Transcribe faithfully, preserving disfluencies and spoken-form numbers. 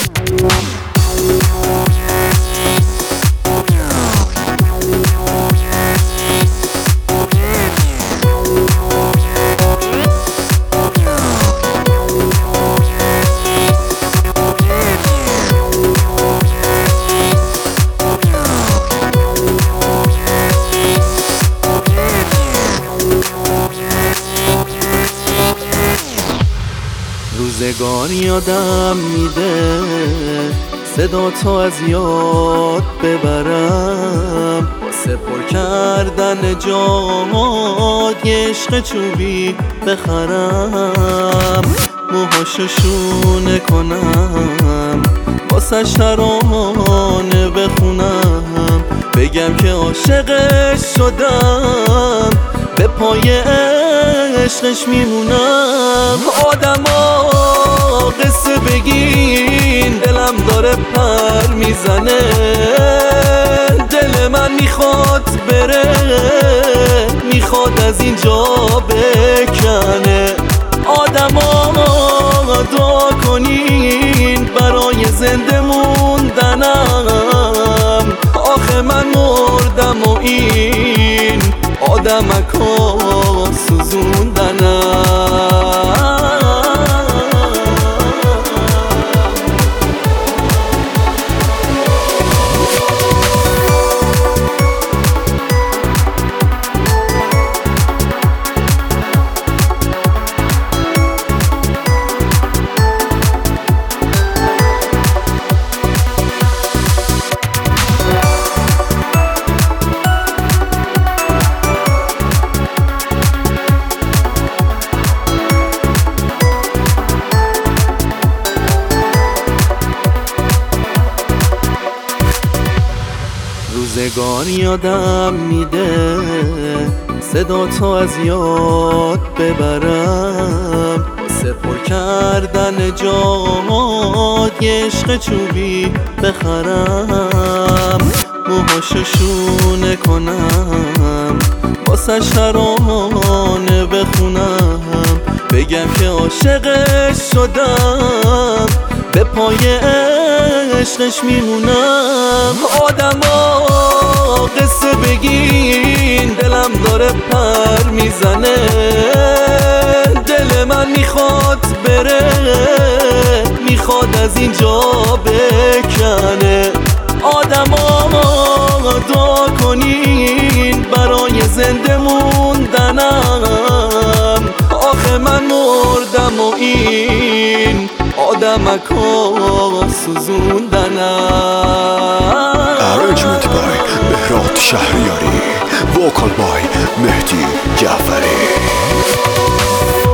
روزگار یادم میده صدا تو از یاد ببرم، واسه پر کردن جاد یه عشق چوبی بخرم، موهاشو شونه کنم واسه ترانه بخونم، بگم که عاشقش شدم به پای عشقش میمونم. آدما قصه بگین دلم داره پر میزنه، دل من میخواد بره، میخواد از اینجا بکنه. آدما دعا کنین برای زنده موندنم، آخه من مردم و این آدمکا سوزوندنم. روزگار یادم میده صدا تو از یاد ببرم، واسه پر کردن جاد یه عشق چوبی بخرم، موهاشو شونه کنم واسه ترانه بخونم، بگم که عاشقش شدم به پای عشقش میمونم. آدما قصه بگین دلم داره پر میزنه، دل من میخواد بره، میخواد از اینجا بکنه. آدما دعا کنین برای زنده موندنم، آخه من مردم و این آدمکا سوزوندنم. Arrangement by بهراد شهریاری، Vocal by مهدی جعفری.